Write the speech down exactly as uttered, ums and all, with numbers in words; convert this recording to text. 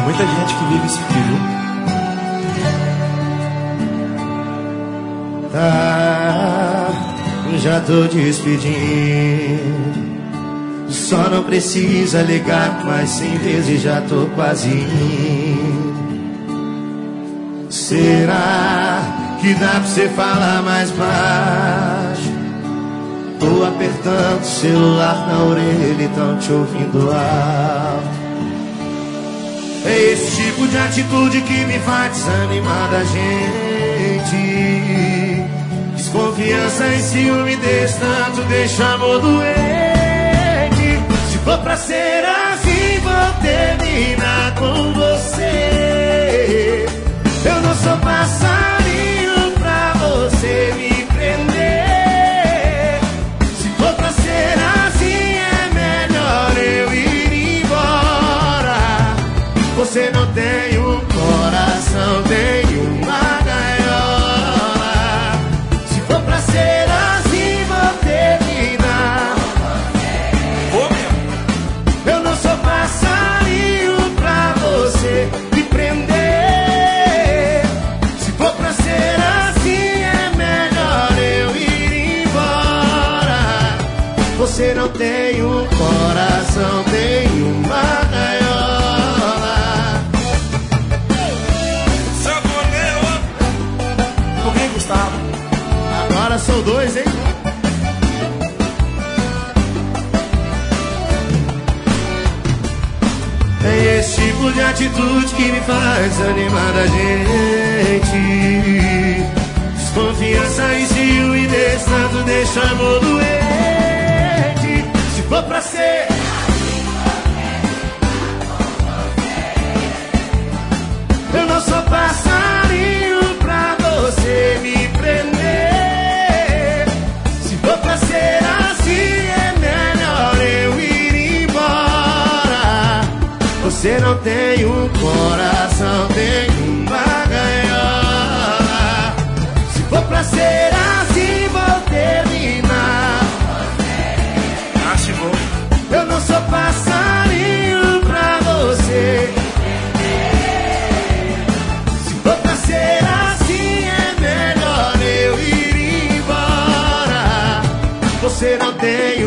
Muita gente que vive esse frio. Tá, já tô despedindo. Só não precisa ligar mais cem vezes, já tô quase indo. Será que dá pra você falar mais baixo? Tô apertando o celular na orelha e tão te ouvindo alto. É esse tipo de atitude que me faz desanimar da gente. Desconfiança e ciúme desse tanto deixa amor doente. Se for pra ser assim, vou terminar com você. Eu não sou passarinho pra você me prender. Se for pra ser assim, é melhor eu ir embora. Você não tem um coração, tem uma gaiola. Se for pra ser assim, vou terminar. Eu não sou passarinho pra você me prender. Se for pra ser assim, é melhor eu ir embora. Você não tem um coração, tem uma gaiola. Com quem, Gustavo? Agora são dois, hein? É esse tipo de atitude que me faz animar a gente. Desconfiança e ciúme desse tanto deixa amor doente. Se for pra ser, eu não sou passarinho pra você me prender. Se for pra ser assim, é melhor eu ir embora. Você não tem um coração, tem uma gaiola. Se for pra ser assim, vou terminar. Ah, se vou. Eu não sou passarinho pra você. Se for pra ser assim, é melhor eu ir embora. Você não tem